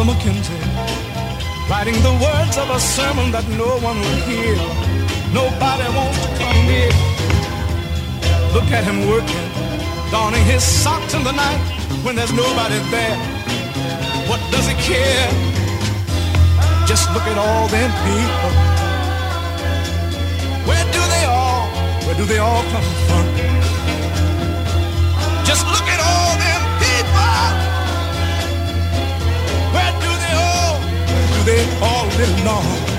McKenzie, writing the words of a sermon that no one will hear. Nobody wants to come near. Look at him working, donning his socks in the night when there's nobody there. What does he care? Just look at all them people. Where do they all come from? Just look at all them people. Where do they all belong?